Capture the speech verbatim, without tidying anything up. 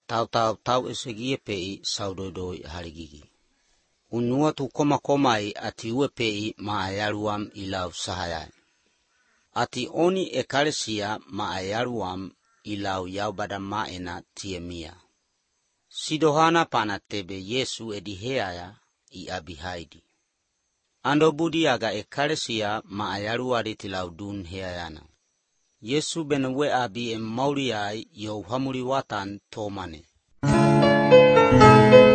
tau tau tau esegie pei saudodoi harigigi. Unua tu koma komai ati ue pei maayaruam ilau sahayai. Ati oni ekalesia maayaruam ilau yaubada maena tiemia. Sidohana pana tebe Yesu ediheaya I abihaidi. Ando budi aga ekalesia maayaruari tilau dun heayana. Yesu benewe abi em mauriai yo hamuri watan tomane.